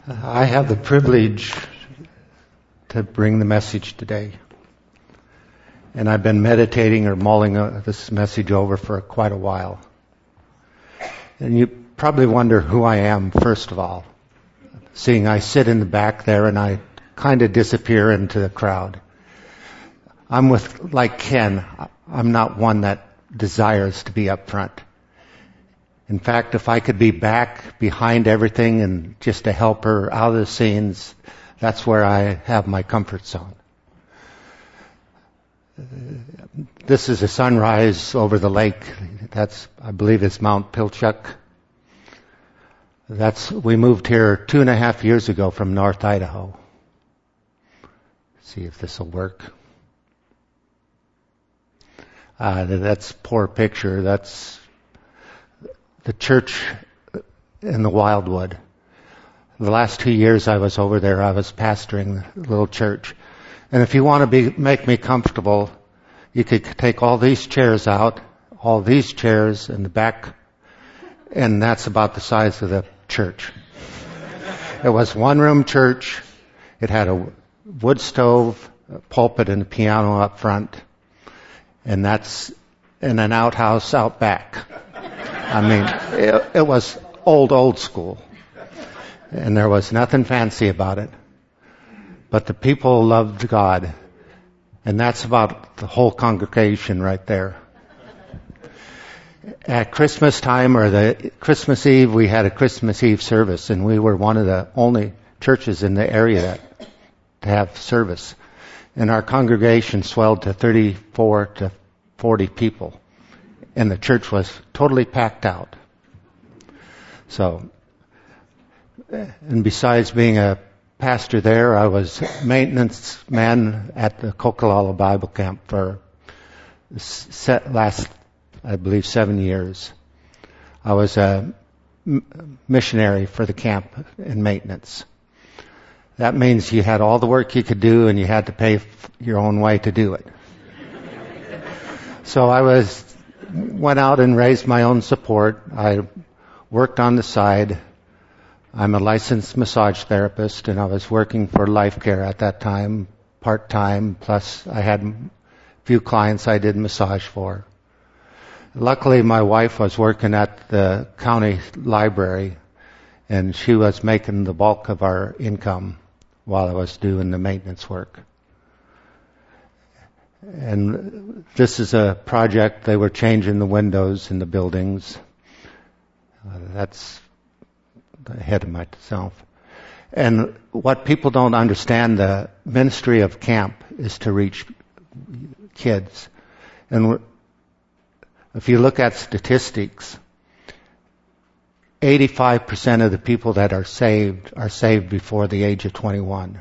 I have the privilege to bring the message today. And I've been meditating or mulling this message over for quite a while. And you probably wonder who I am, first of all, seeing I sit in the back there and I kind of disappear into the crowd. I'm like Ken, I'm not one that desires to be up front. In fact, if I could be back behind everything and just a helper out of the scenes, that's where I have my comfort zone. This is a sunrise over the lake. I believe it's Mount Pilchuck. We moved here 2.5 years ago from North Idaho. See if this will work. That's a poor picture. That's the church in the Wildwood. The last 2 years I was over there, I was pastoring the little church. And if you want to make me comfortable, you could take all these chairs out, all these chairs in the back, and that's about the size of the church. It was one-room church. It had a wood stove, a pulpit, and a piano up front. And that's in an outhouse out back. I mean, it was old school. And there was nothing fancy about it. But the people loved God. And that's about the whole congregation right there. At Christmas time or the Christmas Eve, we had a Christmas Eve service. And we were one of the only churches in the area to have service. And our congregation swelled to 34 to 40 people. And the church was totally packed out. So, and besides being a pastor there, I was maintenance man at the Coquilala Bible Camp for last, I believe, 7 years. I was a missionary for the camp in maintenance. That means you had all the work you could do and you had to pay your own way to do it. So I went out and raised my own support. I worked on the side. I'm a licensed massage therapist, and I was working for Life Care at that time, part-time, plus I had a few clients I did massage for. Luckily, my wife was working at the county library, and she was making the bulk of our income while I was doing the maintenance work. And this is a project. They were changing the windows in the buildings. That's ahead of myself. And what people don't understand, the ministry of camp is to reach kids. And if you look at statistics, 85% of the people that are saved before the age of 21.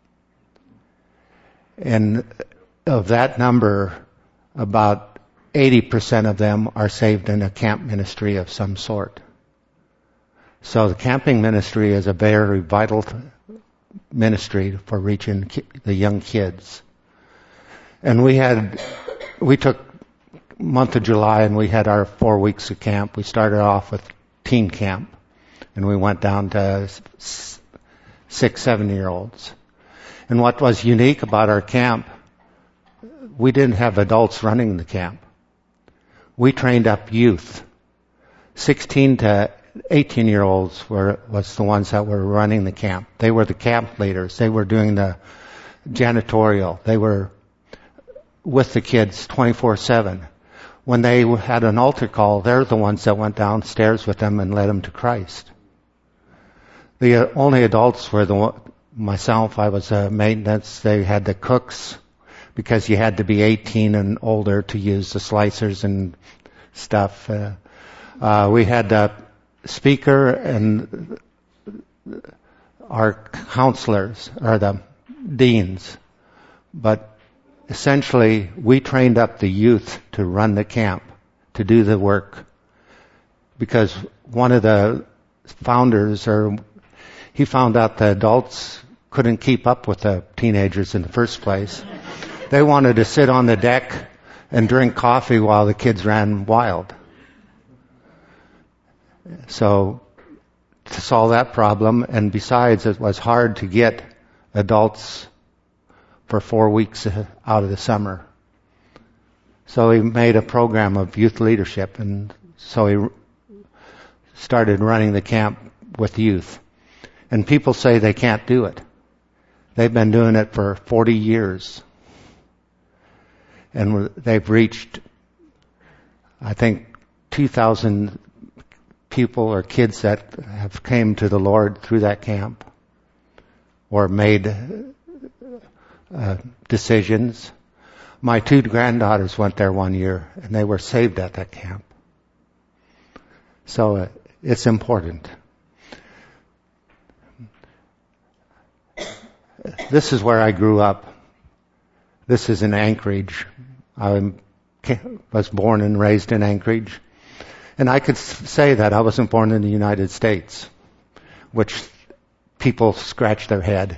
And of that number, about 80% of them are saved in a camp ministry of some sort. So the camping ministry is a very vital ministry for reaching the young kids. And we took month of July and we had our 4 weeks of camp. We started off with teen camp and we went down to 6-7-year-olds. And what was unique about our camp, we didn't have adults running the camp. We trained up youth. 16 to 18-year-olds was the ones that were running the camp. They were the camp leaders. They were doing the janitorial. They were with the kids 24/7. When they had an altar call, they're the ones that went downstairs with them and led them to Christ. The only adults were myself. I was a maintenance. They had the cooks, because you had to be 18 and older to use the slicers and stuff. We had the speaker and our counselors, or the deans. But essentially, we trained up the youth to run the camp, to do the work. Because one of the founders, he found out the adults couldn't keep up with the teenagers in the first place. They wanted to sit on the deck and drink coffee while the kids ran wild. So to solve that problem, and besides, it was hard to get adults for 4 weeks out of the summer. So he made a program of youth leadership, and so he started running the camp with youth. And people say they can't do it. They've been doing it for 40 years. And they've reached, I think, 2,000 people or kids that have came to the Lord through that camp or made decisions. My 2 granddaughters went there one year, and they were saved at that camp. So it's important. This is where I grew up. This is in Anchorage. I was born and raised in Anchorage. And I could say that I wasn't born in the United States, which people scratch their head.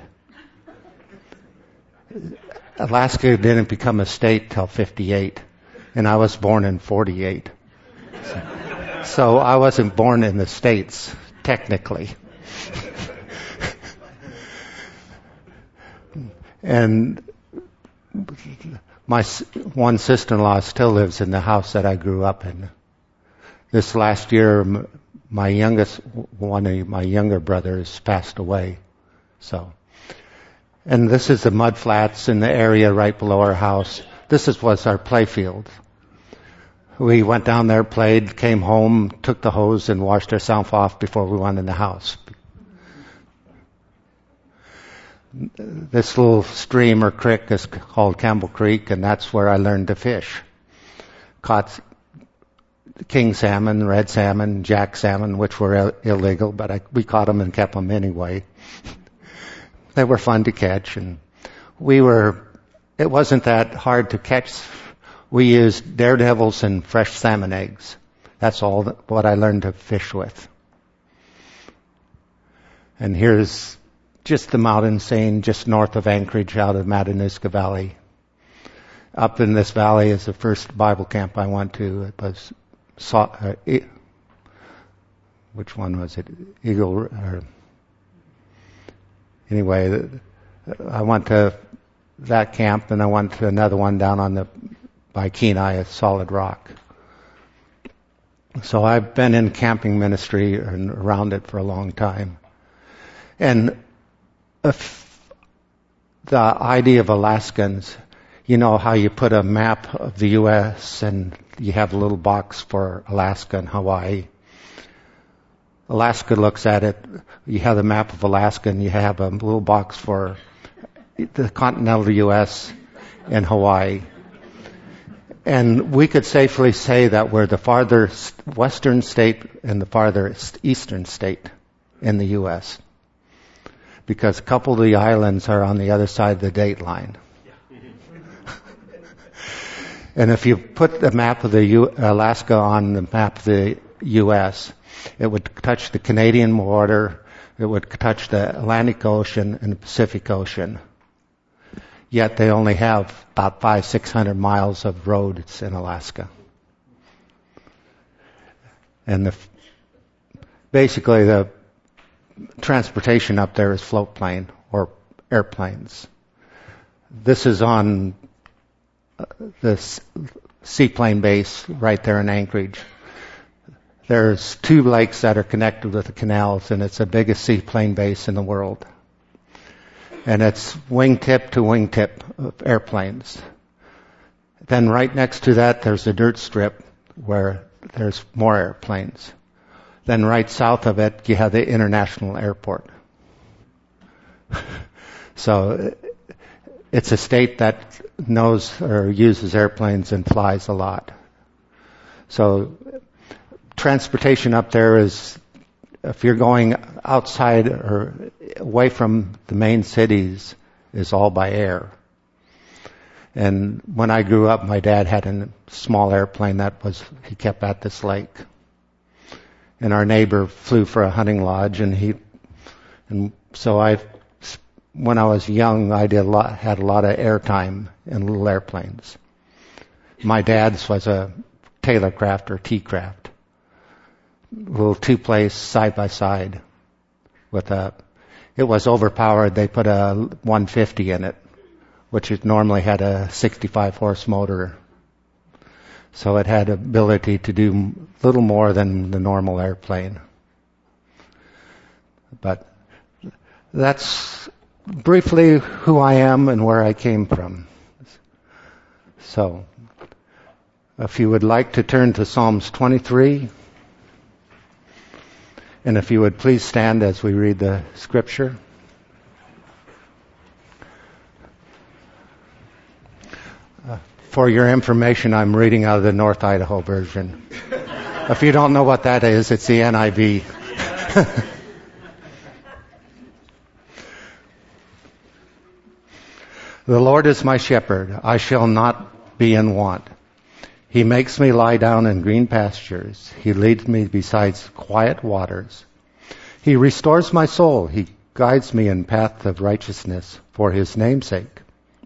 Alaska didn't become a state till 58, and I was born in 48. So I wasn't born in the States, technically. And my one sister-in-law still lives in the house that I grew up in. This last year, one of my younger brothers passed away. So, and this is the mud flats in the area right below our house. This was our play field. We went down there, played, came home, took the hose and washed ourselves off before we went in the house. This little stream or creek is called Campbell Creek, and that's where I learned to fish. Caught king salmon, red salmon, jack salmon, which were illegal, but we caught them and kept them anyway. They were fun to catch, and it wasn't that hard to catch. We used daredevils and fresh salmon eggs. That's all what I learned to fish with. And here's just the mountain scene just north of Anchorage out of Matanuska Valley. Up in this valley is the first Bible camp I went to. It was, which one was it? Anyway, I went to that camp, and I went to another one down by Kenai, a Solid Rock. So I've been in camping ministry and around it for a long time. And the idea of Alaskans, you know how you put a map of the U.S. and you have a little box for Alaska and Hawaii. Alaska looks at it, you have the map of Alaska and you have a little box for the continental U.S. and Hawaii. And we could safely say that we're the farthest western state and the farthest eastern state in the U.S. because a couple of the islands are on the other side of the date line. And if you put the map of Alaska on the map of the U.S., it would touch the Canadian border, it would touch the Atlantic Ocean and the Pacific Ocean. Yet they only have about 500-600 miles of roads in Alaska. And basically the transportation up there is float plane or airplanes. This is on the seaplane base right there in Anchorage. There's 2 lakes that are connected with the canals, and it's the biggest seaplane base in the world. And it's wingtip to wingtip of airplanes. Then right next to that, there's a dirt strip where there's more airplanes. Then right south of it, you have the international airport. So it's a state that knows or uses airplanes and flies a lot. So transportation up there is, if you're going outside or away from the main cities, is all by air. And when I grew up, my dad had a small airplane he kept at this lake. And our neighbor flew for a hunting lodge, and so when I was young, had a lot of airtime in little airplanes. My dad's was a Taylor Craft or T-Craft. Little 2-place side by side. it was overpowered. They put a 150 in it, which it normally had a 65 horse motor. So it had ability to do a little more than the normal airplane. But that's briefly who I am and where I came from. So, if you would like to turn to Psalms 23, and if you would please stand as we read the scripture. For your information, I'm reading out of the North Idaho version. If you don't know what that is, it's the NIV. The Lord is my shepherd, I shall not be in want. He makes me lie down in green pastures. He leads me beside quiet waters. He restores my soul. He guides me in paths of righteousness for his name's sake.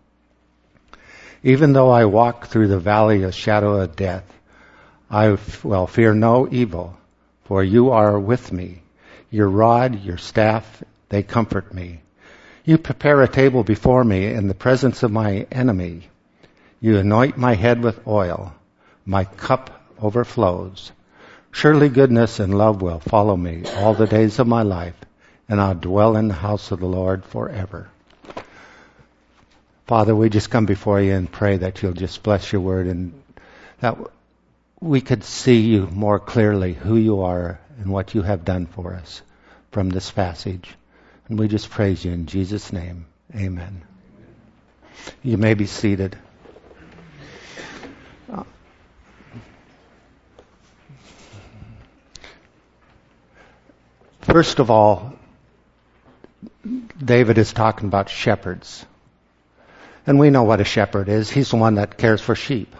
Even though I walk through the valley of shadow of death, I will fear no evil, for you are with me. Your rod, your staff, they comfort me. You prepare a table before me in the presence of my enemy. You anoint my head with oil. My cup overflows. Surely goodness and love will follow me all the days of my life, and I'll dwell in the house of the Lord forever. Father, we just come before you and pray that you'll just bless your word and that we could see you more clearly, who you are and what you have done for us from this passage. And we just praise you in Jesus' name. Amen. You may be seated. First of all, David is talking about shepherds. And we know what a shepherd is. He's the one that cares for sheep.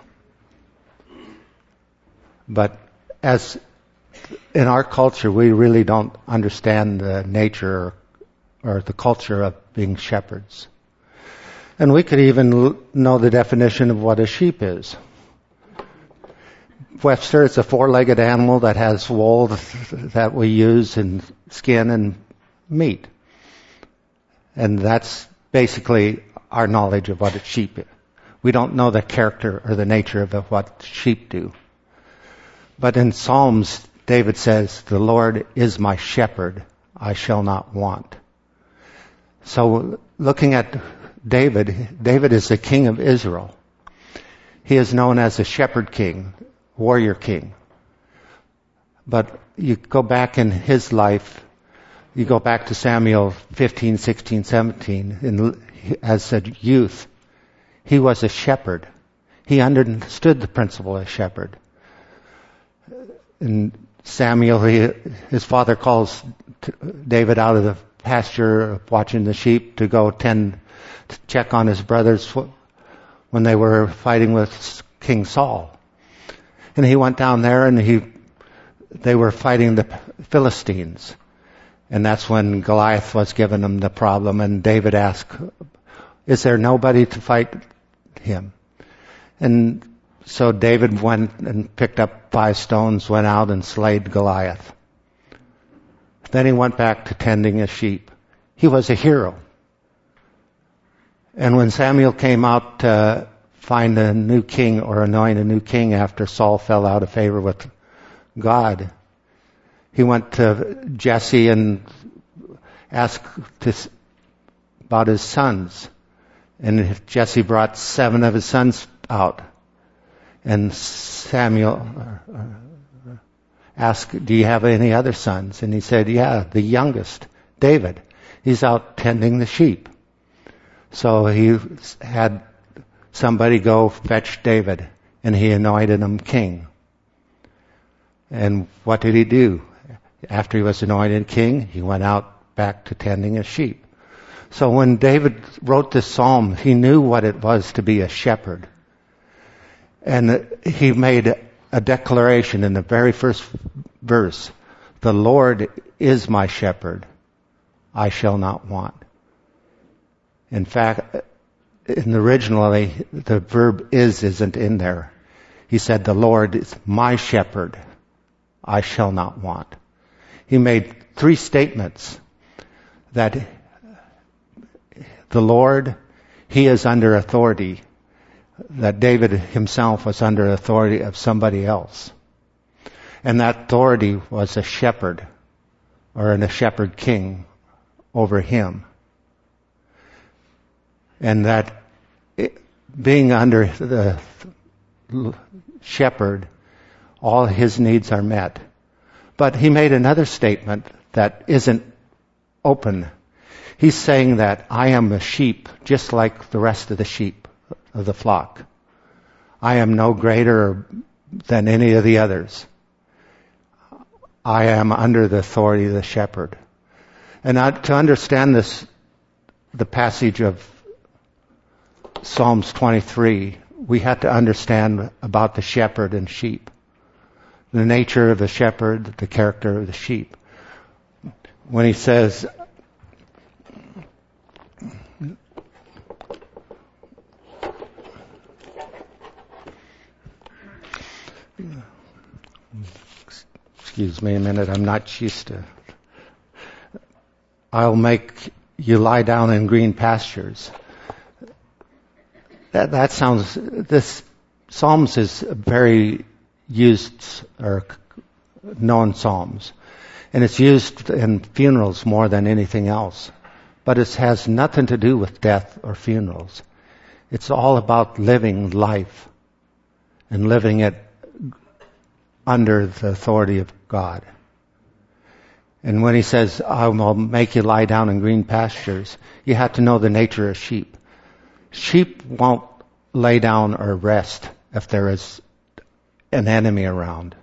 But as in our culture, we really don't understand the nature or the culture of being shepherds. And we could even know the definition of what a sheep is. Webster, it's a four-legged animal that has wool that we use in skin and meat. And that's basically our knowledge of what a sheep is. We don't know the character or the nature of what sheep do. But in Psalms, David says, the Lord is my shepherd, I shall not want. So looking at David is the king of Israel. He is known as the shepherd king, warrior king. But you go back in his life, you go back to Samuel 15, 16, 17, and as a youth, he was a shepherd. He understood the principle of a shepherd. In Samuel, his father calls David out of the pasture watching the sheep to go to check on his brothers when they were fighting with King Saul. And he went down there and they were fighting the Philistines. And that's when Goliath was giving them the problem. And David asked, is there nobody to fight him? And so David went and picked up 5 stones, went out and slayed Goliath. Then he went back to tending his sheep. He was a hero. And when Samuel came out to find a new king or anoint a new king after Saul fell out of favor with God, he went to Jesse and asked about his sons. And Jesse brought 7 of his sons out. And Samuel asked, do you have any other sons? And he said, yeah, the youngest, David. He's out tending the sheep. So he had somebody go fetch David, and he anointed him king. And what did he do? After he was anointed king, he went out back to tending his sheep. So when David wrote this psalm, he knew what it was to be a shepherd. And he made a declaration in the very first verse. The Lord is my shepherd. I shall not want. In fact, originally, the verb isn't in there. He said, the Lord is my shepherd. I shall not want. He made 3 statements. that the Lord, He is under authority, that David himself was under authority of somebody else. And that authority was a shepherd, or a shepherd king over him. And that being under the shepherd, all his needs are met. But he made another statement that isn't open. He's saying that I am a sheep just like the rest of the sheep of the flock. I am no greater than any of the others. I am under the authority of the shepherd. And to understand this, the passage of Psalms 23, we have to understand about the shepherd and sheep. The nature of the shepherd, the character of the sheep. When he says, excuse me a minute, I'm not used to. I'll make you lie down in green pastures. That sounds, this Psalms is very used or known Psalms. And it's used in funerals more than anything else. But it has nothing to do with death or funerals. It's all about living life and living it under the authority of God. And when he says, I will make you lie down in green pastures, you have to know the nature of sheep. Sheep won't lay down or rest if there is an enemy around.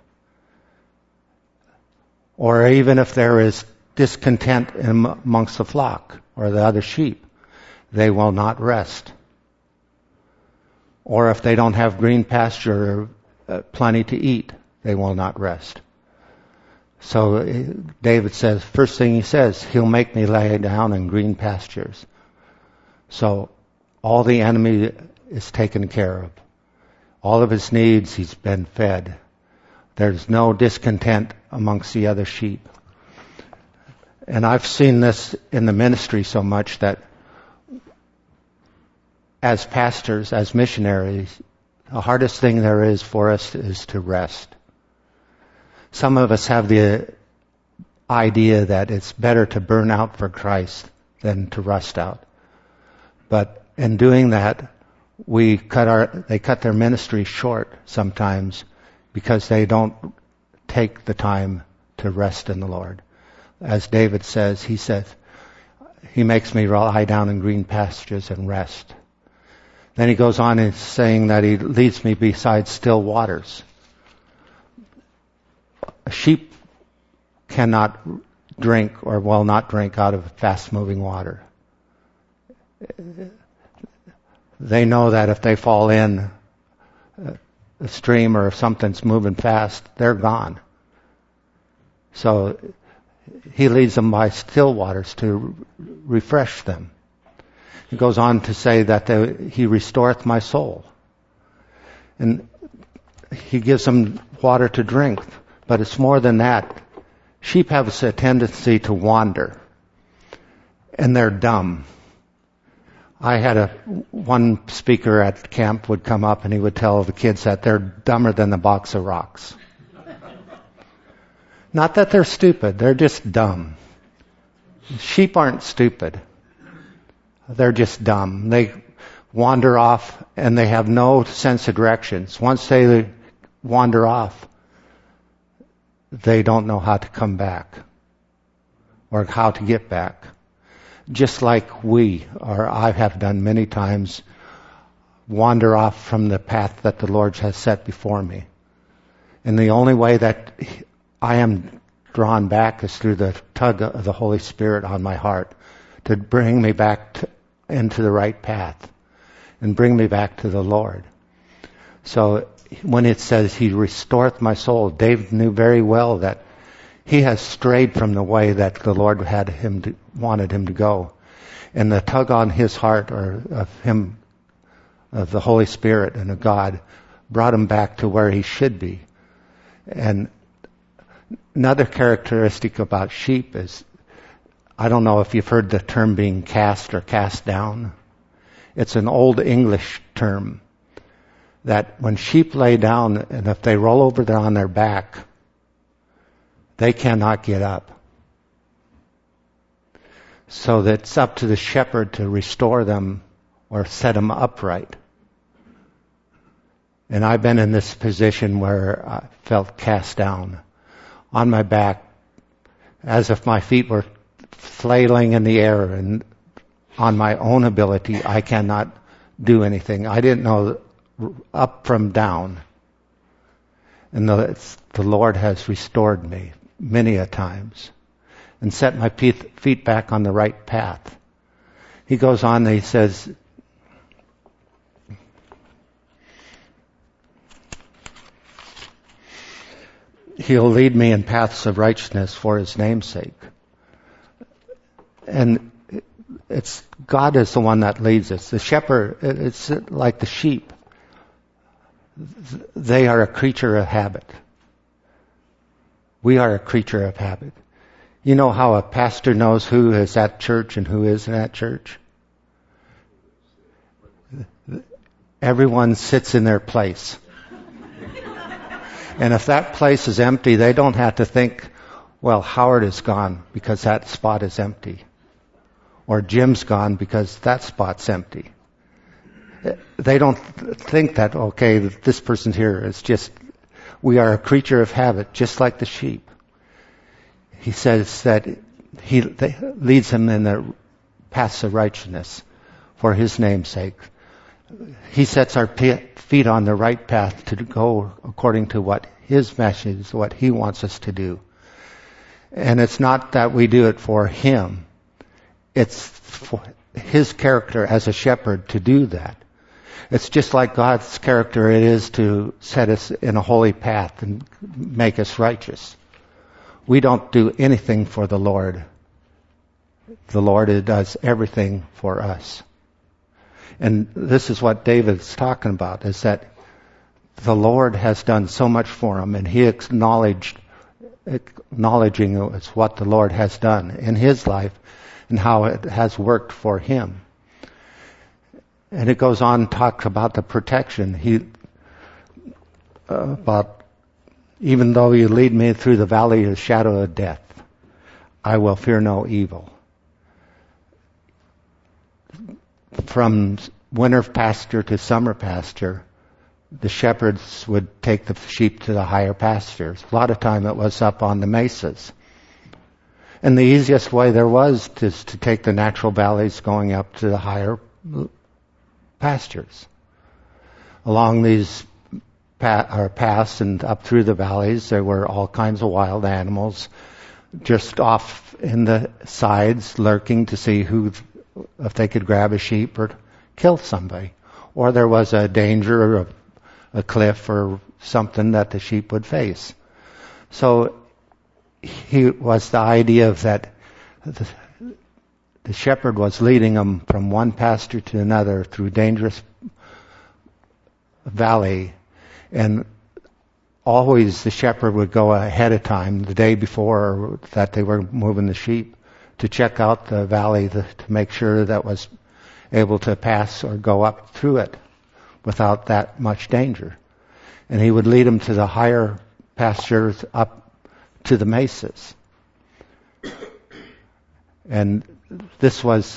Or even if there is discontent amongst the flock or the other sheep, they will not rest. Or if they don't have green pasture or plenty to eat, they will not rest. So David says, first thing he says, he'll make me lay down in green pastures. So all the enemy is taken care of. All of his needs, he's been fed. There's no discontent amongst the other sheep. And I've seen this in the ministry so much that as pastors, as missionaries, the hardest thing there is for us is to rest. Some of us have the idea that it's better to burn out for Christ than to rust out. But in doing that, they cut their ministry short sometimes because they don't take the time to rest in the Lord. As David says, he says, he makes me lie down in green pastures and rest. Then he goes on in saying that he leads me beside still waters. A sheep cannot drink or will not drink out of fast-moving water. They know that if they fall in a stream or if something's moving fast, they're gone. So he leads them by still waters to refresh them. He goes on to say that he restoreth my soul. And he gives them water to drink. But it's more than that. Sheep have a tendency to wander. And they're dumb. I had one speaker at camp would come up and he would tell the kids that they're dumber than the box of rocks. Not that they're stupid, they're just dumb. Sheep aren't stupid. They're just dumb. They wander off and they have no sense of directions. Once they wander off, they don't know how to come back or how to get back. Just like I have done many times, wander off from the path that the Lord has set before me. And the only way that I am drawn back is through the tug of the Holy Spirit on my heart to bring me back into the right path and bring me back to the Lord. So when it says he restoreth my soul, David knew very well that he has strayed from the way that the Lord wanted him to go. And the tug on his heart of the Holy Spirit and of God brought him back to where he should be. And another characteristic about sheep is I don't know if you've heard the term being cast or cast down. It's an old English term that when sheep lay down and if they roll over on their back, they cannot get up. So that it's up to the shepherd to restore them or set them upright. And I've been in this position where I felt cast down on my back as if my feet were flailing in the air, and on my own ability I cannot do anything. I didn't know up from down. And the Lord has restored me many a times and set my feet back on the right path. He goes on and he says, He'll lead me in paths of righteousness for His name's sake. And it's God is the one that leads us. The shepherd, it's like the sheep. They are a creature of habit. We are a creature of habit. You know how a pastor knows who is at church and who isn't at church? Everyone sits in their place. And if that place is empty, they don't have to think, well, Howard is gone because that spot is empty. Or Jim's gone because that spot's empty. They don't think that, okay, this person's here. It's just, we are a creature of habit, just like the sheep. He says that He leads them in the paths of righteousness for His name's sake. He sets our feet on the right path to go according to what His message, what He wants us to do. And it's not that we do it for Him. It's for His character as a shepherd to do that. It's just like God's character it is to set us in a holy path and make us righteous. We don't do anything for the Lord. The Lord does everything for us. And this is what David's talking about, is that the Lord has done so much for him, and he acknowledging it's what the Lord has done in his life and how it has worked for him. And it goes on and talks about the protection. About even though you lead me through the valley of the shadow of death, I will fear no evil. From winter pasture to summer pasture, the shepherds would take the sheep to the higher pastures. A lot of time it was up on the mesas. And the easiest way there was is to take the natural valleys going up to the higher pastures. Along these paths and up through the valleys, there were all kinds of wild animals just off in the sides lurking to see if they could grab a sheep or kill somebody. Or there was a danger of a cliff or something that the sheep would face. So he was the idea of that the shepherd was leading them from one pasture to another through dangerous valley, and always the shepherd would go ahead of time the day before that they were moving the sheep to check out the valley to make sure that was able to pass or go up through it without that much danger. And he would lead them to the higher pastures up to the mesas. And this was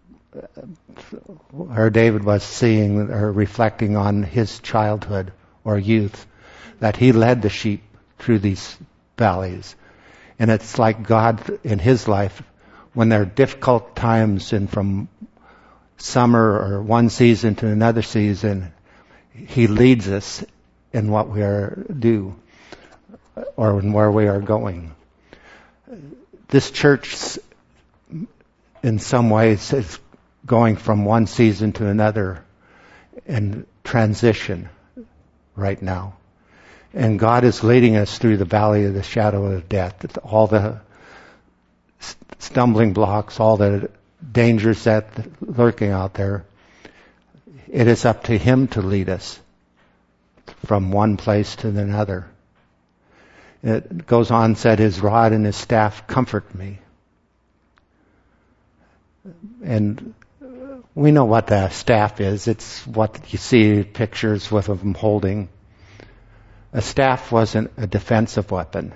where David was seeing or reflecting on his childhood or youth, that he led the sheep through these valleys. And it's like God in his life, when there are difficult times and from summer or one season to another season, he leads us in what we are do or in where we are going. This church, in some ways, is going from one season to another in transition right now. And God is leading us through the valley of the shadow of death. All the stumbling blocks, all the dangers that lurking out there. It is up to Him to lead us from one place to another. It goes on, said, His rod and His staff comfort me. And we know what the staff is. It's what you see pictures with them holding. A staff wasn't a defensive weapon.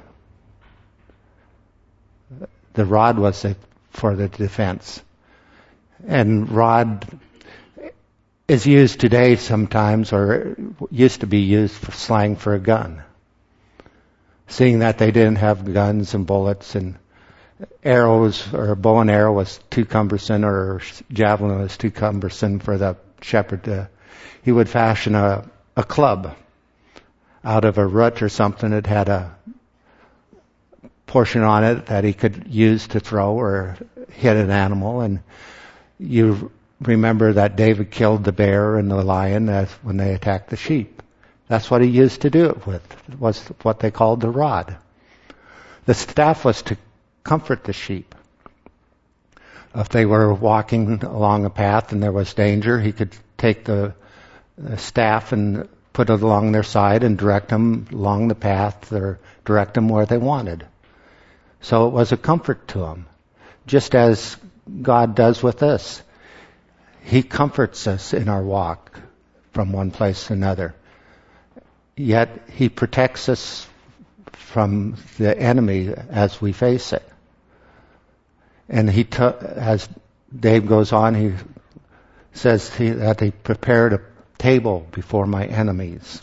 The rod was for the defense. And rod is used today sometimes, or used to be used for slang for a gun. Seeing that they didn't have guns and bullets and arrows, or a bow and arrow was too cumbersome, or javelin was too cumbersome for the shepherd he would fashion a club out of a root or something that had a portion on it that he could use to throw or hit an animal. And you remember that David killed the bear and the lion when they attacked the sheep. That's what he used to do it with. It was what they called the rod. The staff was to comfort the sheep. If they were walking along a path and there was danger, he could take the staff and put it along their side and direct them along the path, or direct them where they wanted. So it was a comfort to them, just as God does with us. He comforts us in our walk from one place to another. Yet He protects us from the enemy as we face it. And as Dave goes on, he says that He prepared a table before my enemies.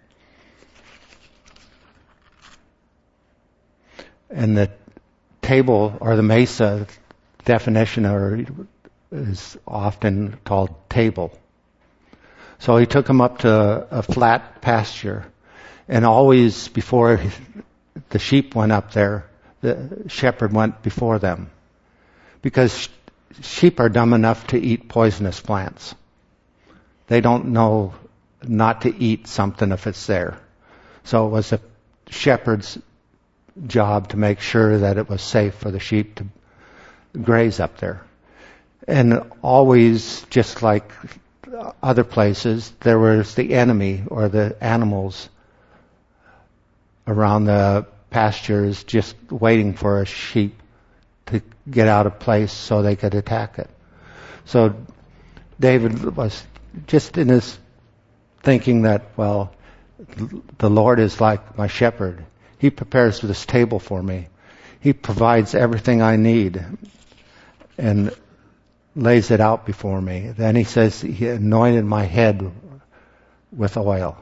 And the table, or the mesa definition, is often called table. So He took them up to a flat pasture, and always before the sheep went up there, the shepherd went before them. Because sheep are dumb enough to eat poisonous plants. They don't know not to eat something if it's there. So it was a shepherd's job to make sure that it was safe for the sheep to graze up there. And always, just like other places, there was the enemy or the animals around the pastures just waiting for a sheep to get out of place so they could attack it. So David was just in his thinking that, well, the Lord is like my shepherd. He prepares this table for me. He provides everything I need and lays it out before me. Then he says He anointed my head with oil.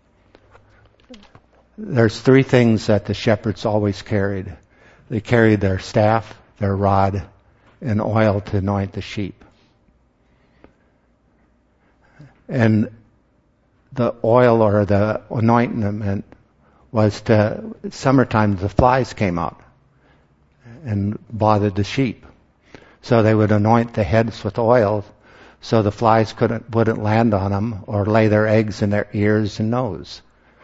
There's three things that the shepherds always carried. They carried their staff, their rod, and oil to anoint the sheep. And the oil, or the anointment, was summertime, the flies came out and bothered the sheep. So they would anoint the heads with oil so the flies wouldn't land on them or lay their eggs in their ears and nose.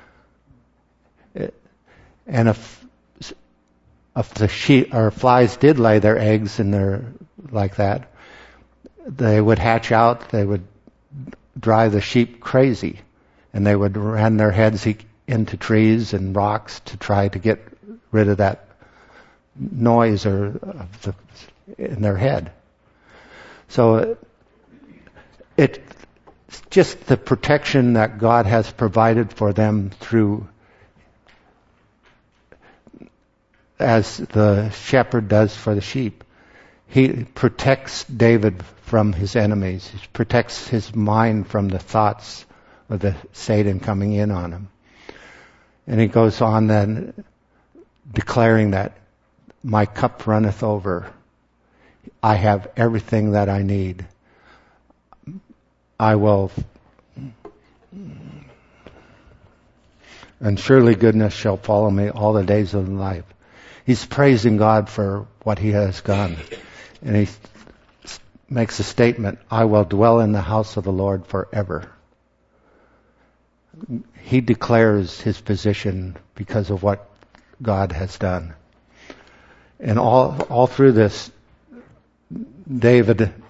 And if the sheep or flies did lay their eggs in their like that, they would hatch out. They would drive the sheep crazy, and they would ram their heads into trees and rocks to try to get rid of that noise in their head. So it's just the protection that God has provided for them through, as the shepherd does for the sheep. He protects David from his enemies. He protects his mind from the thoughts of the Satan coming in on him. And he goes on then declaring that my cup runneth over. I have everything that I need. And surely goodness shall follow me all the days of my life. He's praising God for what He has done. And he makes a statement, I will dwell in the house of the Lord forever. He declares his position because of what God has done. And all through this, David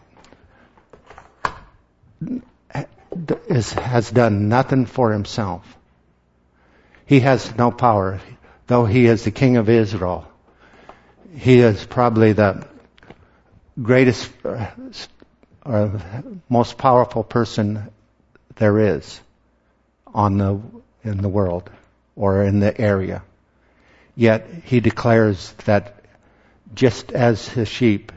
has done nothing for himself. He has no power. Though he is the king of Israel, he is probably the greatest or most powerful person there is in the world or in the area. Yet he declares that just as his sheep,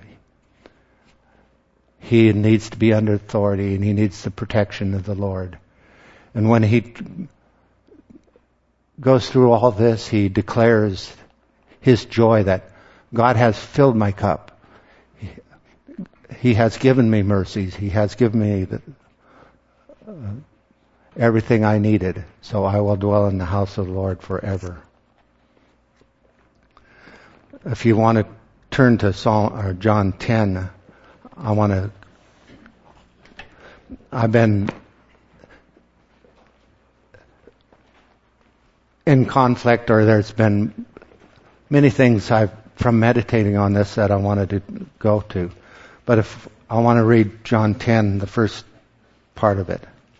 he needs to be under authority and he needs the protection of the Lord. And when he goes through all this, he declares his joy that God has filled my cup. He has given me mercies. He has given me everything I needed. So I will dwell in the house of the Lord forever. If you want to turn to John 10, I've been in conflict, or there's been many things from meditating on this that I wanted to go to. But if I want to read John 10, the first part of it.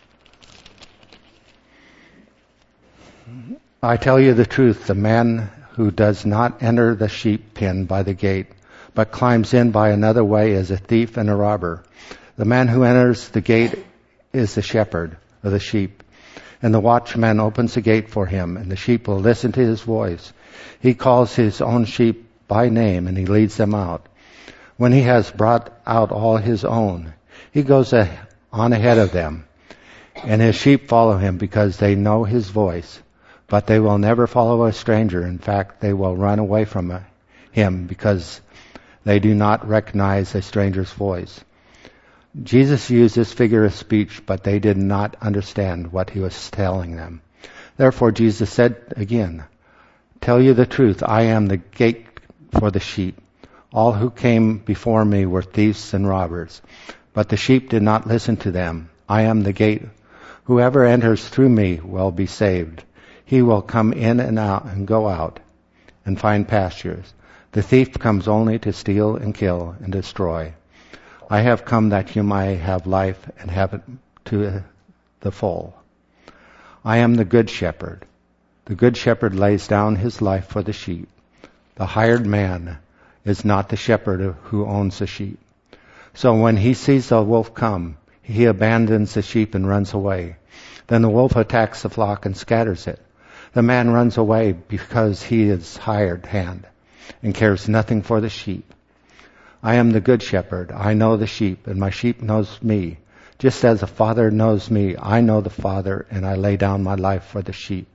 I tell you the truth, the man who does not enter the sheep pen by the gate, but climbs in by another way is a thief and a robber. The man who enters the gate is the shepherd of the sheep, and the watchman opens the gate for him, and the sheep will listen to his voice. He calls his own sheep by name, and he leads them out. When he has brought out all his own, he goes on ahead of them, and his sheep follow him because they know his voice. But they will never follow a stranger. In fact, they will run away from him because they do not recognize a stranger's voice. Jesus used this figure of speech, but they did not understand what he was telling them. Therefore, Jesus said again, tell you the truth, I am the gate for the sheep. All who came before me were thieves and robbers, but the sheep did not listen to them. I am the gate. Whoever enters through me will be saved. He will come in and out and go out and find pastures. The thief comes only to steal and kill and destroy. I have come that you might have life and have it to the full. I am the good shepherd. The good shepherd lays down his life for the sheep. The hired man is not the shepherd who owns the sheep. So when he sees the wolf come, he abandons the sheep and runs away. Then the wolf attacks the flock and scatters it. The man runs away because he is hired hand and cares nothing for the sheep. I am the good shepherd. I know the sheep, and my sheep knows me. Just as the Father knows me, I know the Father, and I lay down my life for the sheep.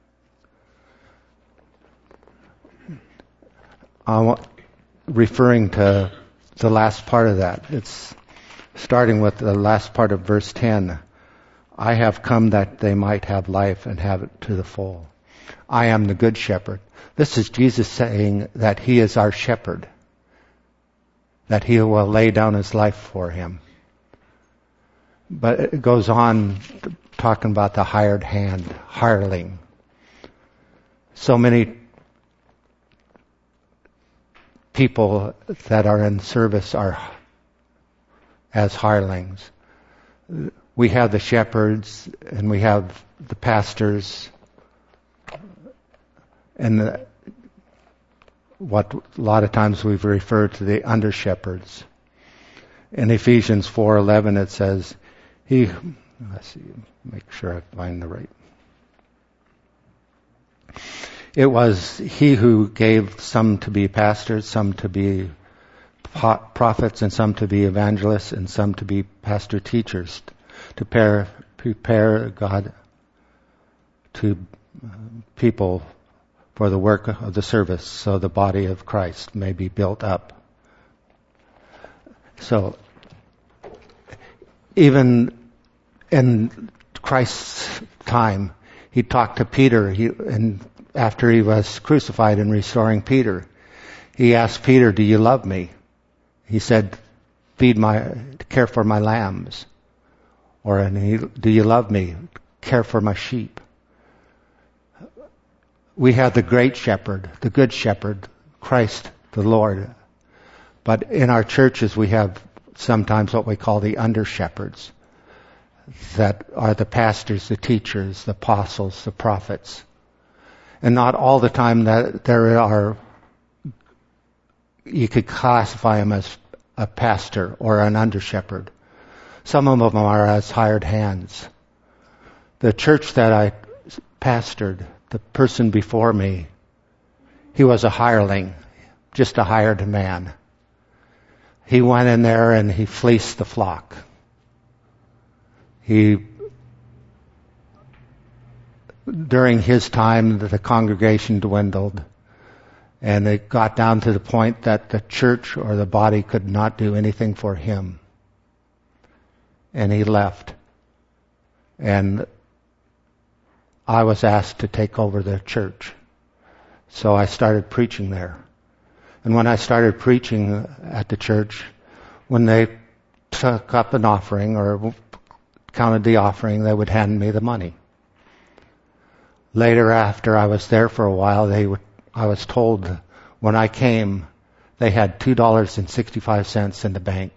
Referring to the last part of that, it's starting with the last part of verse 10. I have come that they might have life and have it to the full. I am the good shepherd. This is Jesus saying that he is our shepherd, that he will lay down his life for him. But it goes on talking about the hired hand, hireling. So many people that are in service are as hirelings. We have the shepherds and we have the pastors and what a lot of times we've referred to the under shepherds. In Ephesians 4:11 it says, let's see, make sure I find the right. It was he who gave some to be pastors, some to be prophets, and some to be evangelists, and some to be pastor teachers, to prepare God to people for the work of the service, so the body of Christ may be built up. So, even in Christ's time, he talked to Peter, and after he was crucified and restoring Peter, he asked Peter, do you love me? He said, care for my lambs. Do you love me? Care for my sheep. We have the great shepherd, the good shepherd, Christ the Lord. But in our churches we have sometimes what we call the under shepherds, that are the pastors, the teachers, the apostles, the prophets. And not all the time that there are, you could classify them as a pastor or an under-shepherd. Some of them are as hired hands. The church that I pastored, the person before me, he was a hireling, just a hired man. He went in there and he fleeced the flock. During his time, the congregation dwindled, and it got down to the point that the church or the body could not do anything for him. And he left. And I was asked to take over the church. So I started preaching there. And when I started preaching at the church, when they took up an offering or counted the offering, they would hand me the money. Later, after I was there for a while, I was told when I came, they had $2.65 in the bank.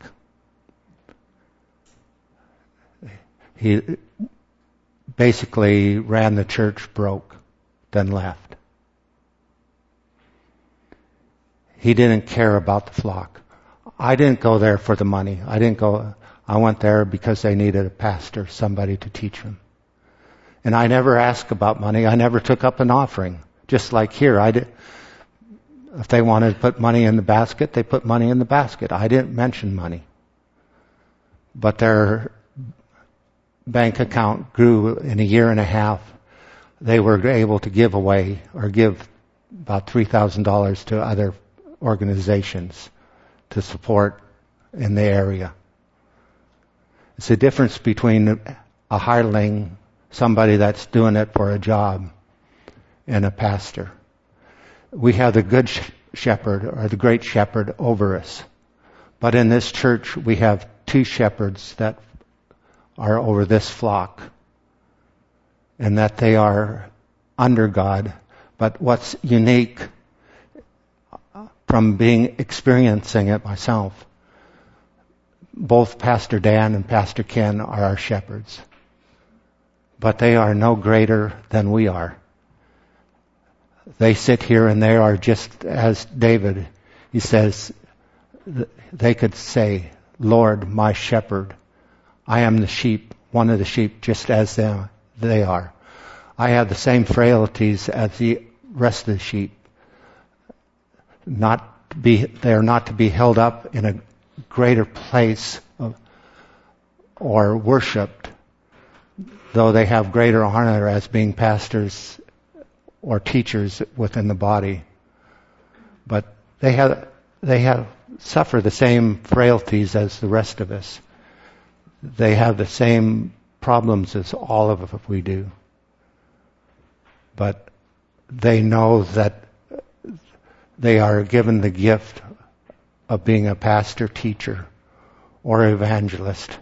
He basically ran the church broke, then left. He didn't care about the flock. I didn't go there for the money. I went there because they needed a pastor, somebody to teach them. And I never asked about money. I never took up an offering. Just like here, if they wanted to put money in the basket, they put money in the basket. I didn't mention money. But their bank account grew in a year and a half. They were able to give away or give about $3,000 to other organizations to support in the area. It's the difference between a hireling, somebody that's doing it for a job, and a pastor. We have the good shepherd or the great shepherd over us. But in this church, we have two shepherds that are over this flock, and that they are under God. But what's unique from experiencing it myself, both Pastor Dan and Pastor Ken are our shepherds. But they are no greater than we are. They sit here and they are just as David. He says, they could say, Lord, my shepherd. I am the sheep, one of the sheep, just as they are. I have the same frailties as the rest of the sheep. They are not to be held up in a greater place or worshipped, though they have greater honor as being pastors or teachers within the body. But they have suffer the same frailties as the rest of us. They have the same problems as all of us we do. But they know that they are given the gift of being a pastor, teacher, or evangelist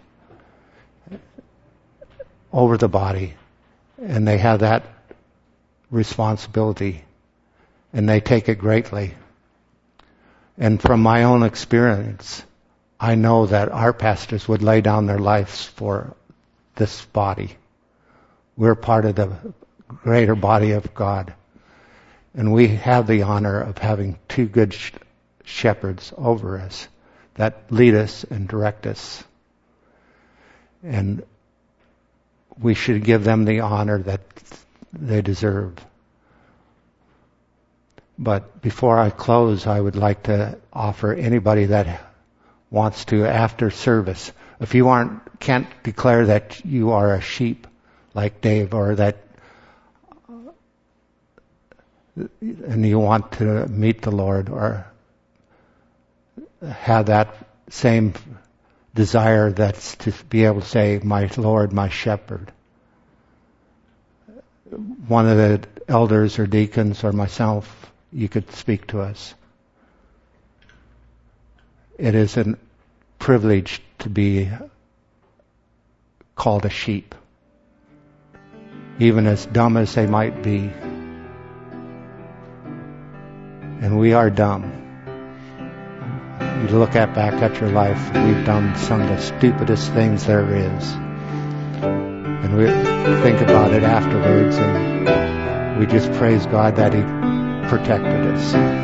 over the body. And they have that responsibility, and they take it greatly. And from my own experience, I know that our pastors would lay down their lives for this body. We're part of the greater body of God. And we have the honor of having two good shepherds over us that lead us and direct us. And we should give them the honor that they deserve. But before I close, I would like to offer anybody that wants to, after service, if you can't declare that you are a sheep like Dave, or that and you want to meet the Lord or have that same desire, that's to be able to say, my Lord, my shepherd. One of the elders or deacons or myself, you could speak to us. It is a privilege to be called a sheep, even as dumb as they might be. And we are dumb. You look back at your life, we've done some of the stupidest things there is. And we think about it afterwards, and we just praise God that He protected us.